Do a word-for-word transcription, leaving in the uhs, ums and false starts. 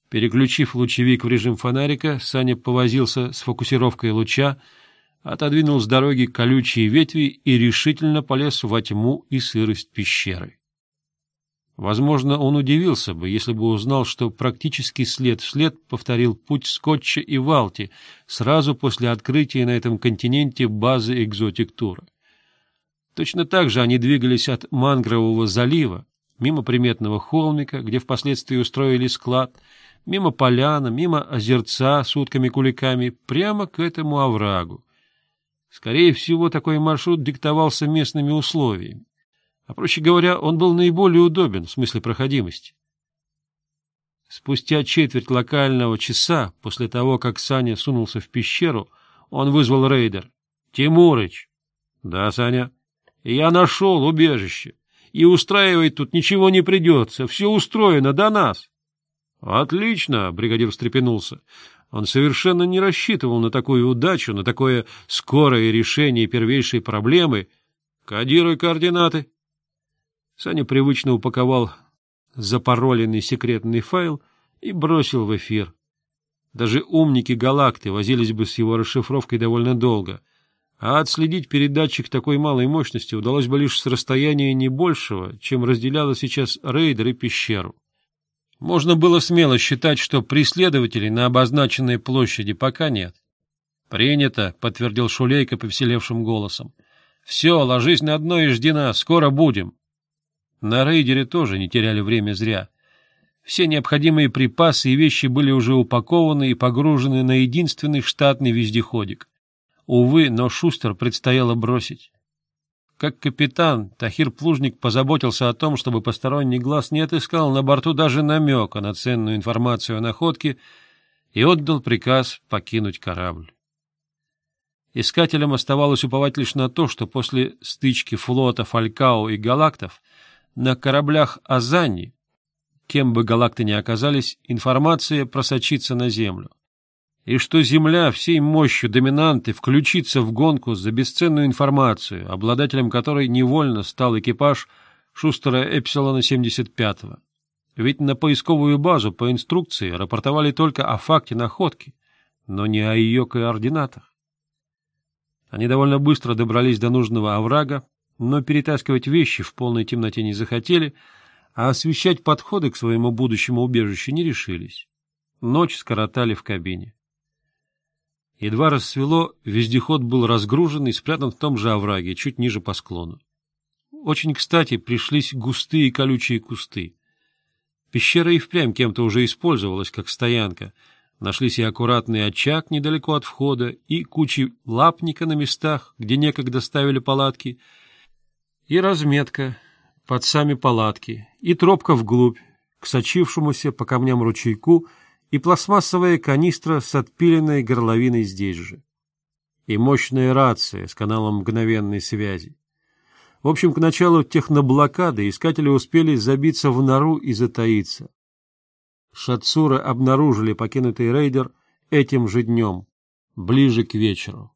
Переключив лучевик в режим фонарика, Саня повозился с фокусировкой луча, отодвинул с дороги колючие ветви и решительно полез во тьму и сырость пещеры. Возможно, он удивился бы, если бы узнал, что практически след в след повторил путь Скотча и Валти сразу после открытия на этом континенте базы экзотик-тура. Точно так же они двигались от Мангрового залива, мимо приметного холмика, где впоследствии устроили склад, мимо поляна, мимо озерца с утками-куликами, прямо к этому оврагу. Скорее всего, такой маршрут диктовался местными условиями. А, проще говоря, он был наиболее удобен в смысле проходимости. Спустя четверть локального часа после того, как Саня сунулся в пещеру, он вызвал рейдер. — Тимурыч! — Да, Саня. — Я нашел убежище. И устраивать тут ничего не придется. Все устроено до нас. — Отлично! — бригадир встрепенулся. Он совершенно не рассчитывал на такую удачу, на такое скорое решение первейшей проблемы. — Кодируй координаты. Саня привычно упаковал запароленный секретный файл и бросил в эфир. Даже умники галакты возились бы с его расшифровкой довольно долго, а отследить передатчик такой малой мощности удалось бы лишь с расстояния не большего, чем разделяло сейчас рейдер и пещеру. Можно было смело считать, что преследователей на обозначенной площади пока нет. — Принято, — подтвердил Шулейко повеселевшим голосом. — Все, ложись на дно и жди нас, скоро будем. На рейдере тоже не теряли время зря. Все необходимые припасы и вещи были уже упакованы и погружены на единственный штатный вездеходик. Увы, но Шустер предстояло бросить. Как капитан, Тахир Плужник позаботился о том, чтобы посторонний глаз не отыскал на борту даже намека на ценную информацию о находке, и отдал приказ покинуть корабль. Искателям оставалось уповать лишь на то, что после стычки флота Фалькао и галактов на кораблях Азани, кем бы галакты ни оказались, информация просочится на Землю, и что Земля всей мощью доминанты включится в гонку за бесценную информацию, обладателем которой невольно стал экипаж Шустера Эпсилона семьдесят пятого. Ведь на поисковую базу по инструкции рапортовали только о факте находки, но не о ее координатах. Они довольно быстро добрались до нужного оврага, но перетаскивать вещи в полной темноте не захотели, а освещать подходы к своему будущему убежищу не решились. Ночь скоротали в кабине. Едва рассвело, вездеход был разгружен и спрятан в том же овраге, чуть ниже по склону. Очень кстати пришлись густые колючие кусты. Пещера и впрямь кем-то уже использовалась как стоянка. Нашлись и аккуратный очаг недалеко от входа, и кучи лапника на местах, где некогда ставили палатки, и разметка под сами палатки, и тропка вглубь, к сочившемуся по камням ручейку, и пластмассовая канистра с отпиленной горловиной здесь же. И мощная рация с каналом мгновенной связи. В общем, к началу техноблокады искатели успели забиться в нору и затаиться. Шатсуры обнаружили покинутый рейдер этим же днем, ближе к вечеру.